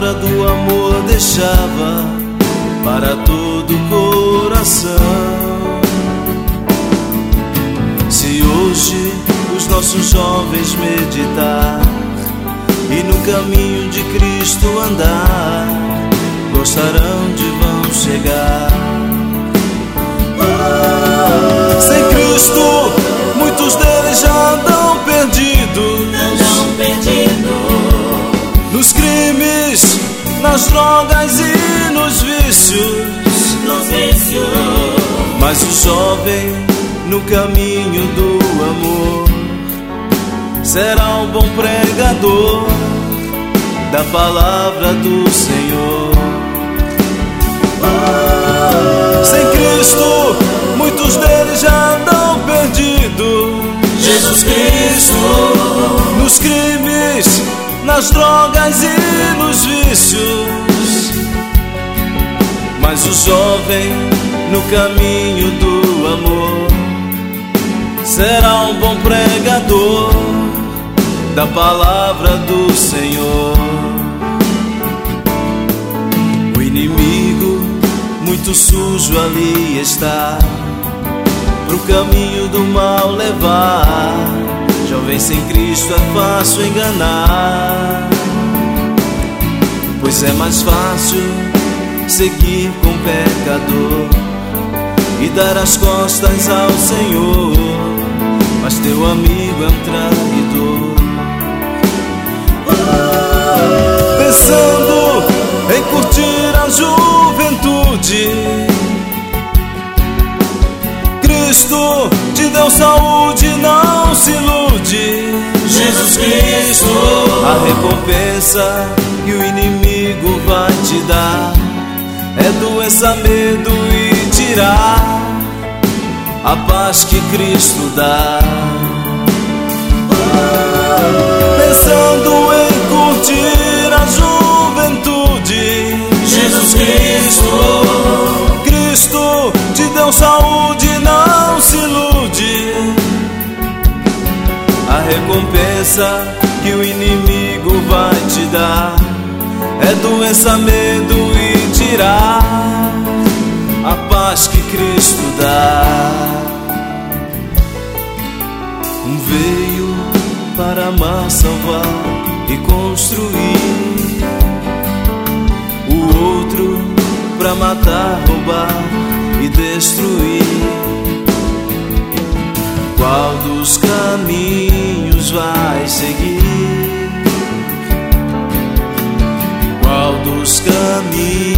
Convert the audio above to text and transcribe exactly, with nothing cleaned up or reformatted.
palavra do amor deixava para todo o coração. Se hoje os nossos jovens meditar e no caminho de Cristo andar, gostarão de vão chegar. Sem Cristo, muitos deles já andam perdidos, andam perdidos nos crimes, nas drogas e nos vícios, nos vícios. Mas o jovem no caminho do amor será um bom pregador da palavra do Senhor. Sem Cristo, muitos deles já andam perdidos, Jesus Cristo, nos crimes, nas drogas e nos vícios. Mas o jovem no caminho do amor será um bom pregador da palavra do Senhor. O inimigo muito sujo ali está, pro caminho do mal levar. Jovem sem Cristo é fácil enganar, pois é mais fácil seguir com o pecador e dar as costas ao Senhor. Mas teu amigo é um traidor, pensando em curtir a juventude. Cristo te deu saúde, não se ilude. Jesus Cristo, a recompensa que o inimigo vai te dar é doença, medo e tirar a paz que Cristo dá. Pensando em curtir a juventude, Jesus Cristo, Cristo te deu saúde, não se ilude. A recompensa que o inimigo vai te dar é doença, medo e tirar a paz que Cristo dá. Um veio para amar, salvar e construir, o outro para matar, roubar e destruir. Qual dos caminhos vai seguir? Qual dos caminhos